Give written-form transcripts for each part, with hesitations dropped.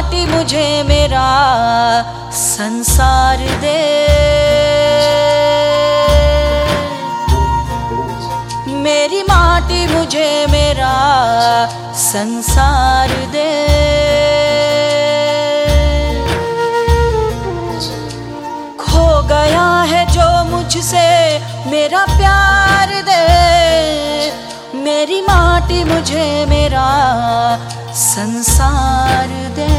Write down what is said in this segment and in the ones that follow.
माटी मुझे मेरा संसार दे। मेरी माटी मुझे मेरा संसार दे। खो गया है जो मुझसे मेरा प्यार दे। मेरी माटी मुझे मेरा संसार दे।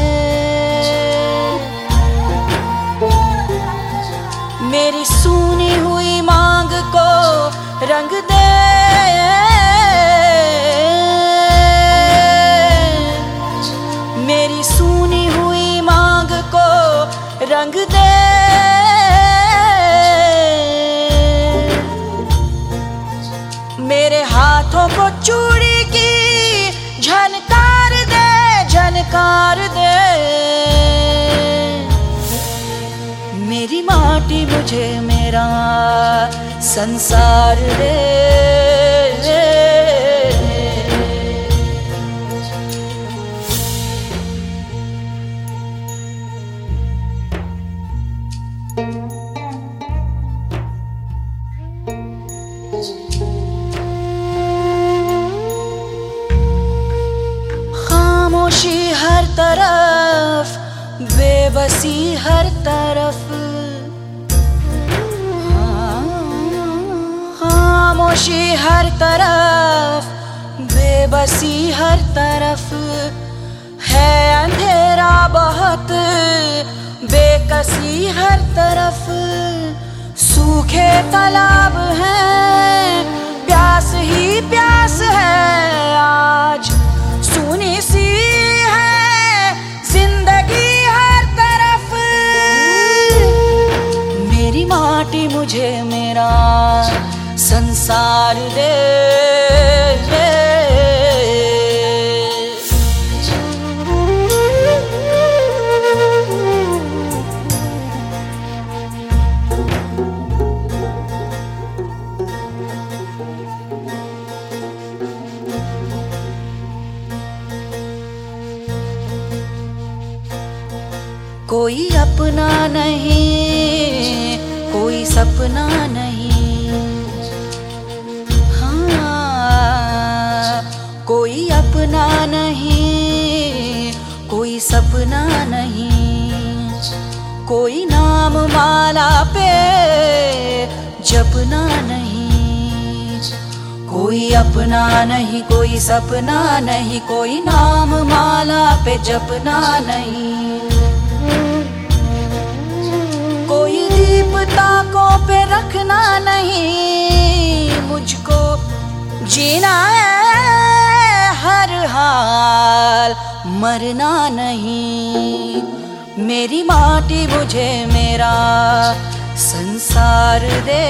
मेरी सूनी हुई मांग को रंग दे। मेरी सूनी हुई मांग को रंग दे। मेरे हाथों को चूड़ी की झनकार दे, झनकार दे। मेरी माटी मुझे मेरा संसार दे। खामोशी हर तरफ, बेबसी हर तरफ। खामोशी हर तरफ, बेबसी हर तरफ। है अंधेरा बहुत, बेकसी हर तरफ। सूखे तालाब हैं, प्यास ही प्यास है आज। सूनी सी है जिंदगी हर तरफ। मेरी माटी मुझे मेरा संसार दे। कोई अपना नहीं, कोई सपना नहीं। हाँ, कोई अपना नहीं, कोई सपना नहीं। कोई नाम माला पे जपना नहीं। कोई अपना नहीं, कोई सपना नहीं। कोई नाम माला पे जपना नहीं। कोई दीप ताकों पे रखना नहीं। मुझको जीना है हर हाल, मरना नहीं। मेरी माटी मुझे मेरा संसार दे।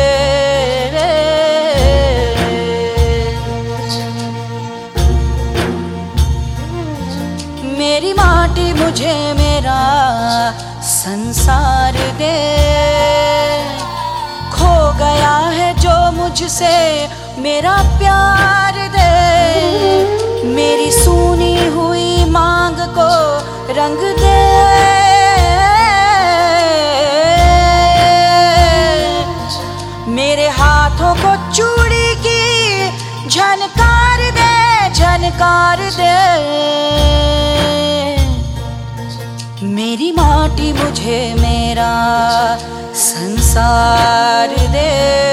मेरी माटी मुझे मेरा संसार दे। खो गया है जो मुझसे मेरा प्यार दे। मेरी सूनी हुई मांग को रंग दे। मेरे हाथों को चूड़ी की झनकार दे, झनकार दे। मेरी माटी मुझे मेरा संसार दे।